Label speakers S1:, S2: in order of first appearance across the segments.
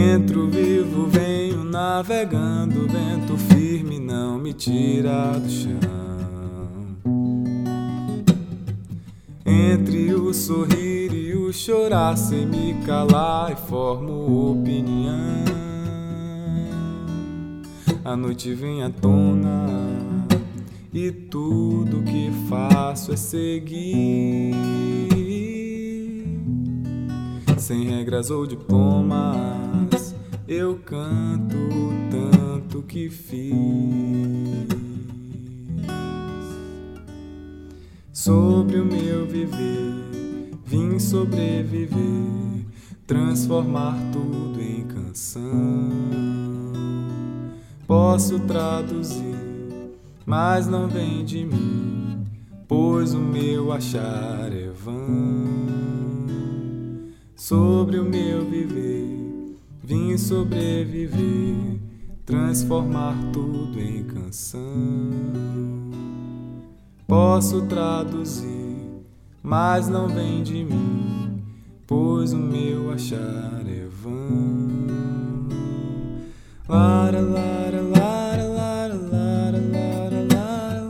S1: Entro vivo, venho navegando, vento firme não me tira do chão. Entre o sorrir e o chorar, sem me calar, e formo opinião. A noite vem à tona e tudo que faço é seguir, sem regras ou diplomas. Eu canto o tanto que fiz. Sobre o meu viver, vim sobreviver, transformar tudo em canção. Posso traduzir, mas não vem de mim, pois o meu achar é vão. Sobre o meu viver, vim sobreviver, transformar tudo em canção. Posso traduzir, mas não vem de mim, pois o meu achar é vão. Lara, lara, lara, lara, lara, lara, lara,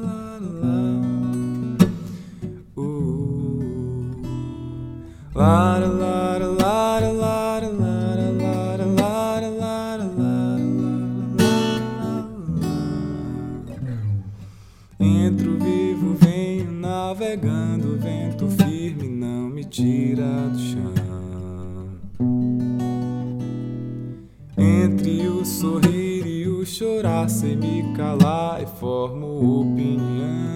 S1: lara, lara, lara, lara, lara, lara, lara, lara, lara, lara. Entro vivo, venho navegando, vento firme não me tira do chão. Entre o sorrir e o chorar, sem me calar, e formo opinião.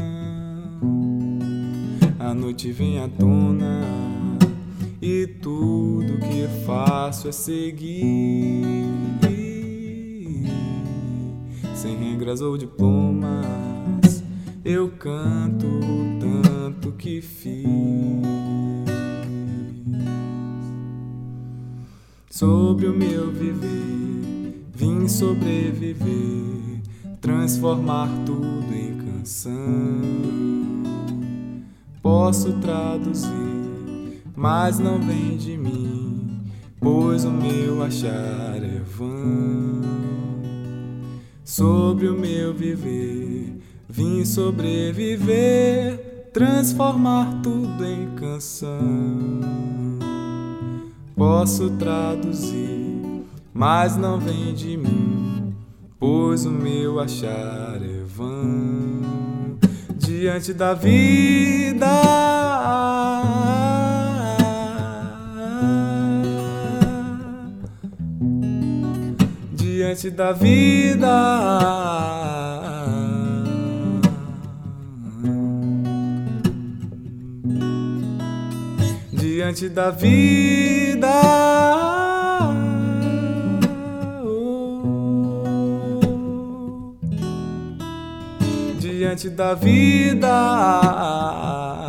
S1: A noite vem à tona e tudo que faço é seguir, sem regras ou diplomas. Eu canto o tanto que fiz. Sobre o meu viver, vim sobreviver, transformar tudo em canção. Posso traduzir, mas não vem de mim, pois o meu achar é vão. Sobre o meu viver, vim sobreviver, transformar tudo em canção. Posso traduzir, mas não vem de mim, pois o meu achar é vão. Diante da vida, diante da vida, diante da vida, diante da vida.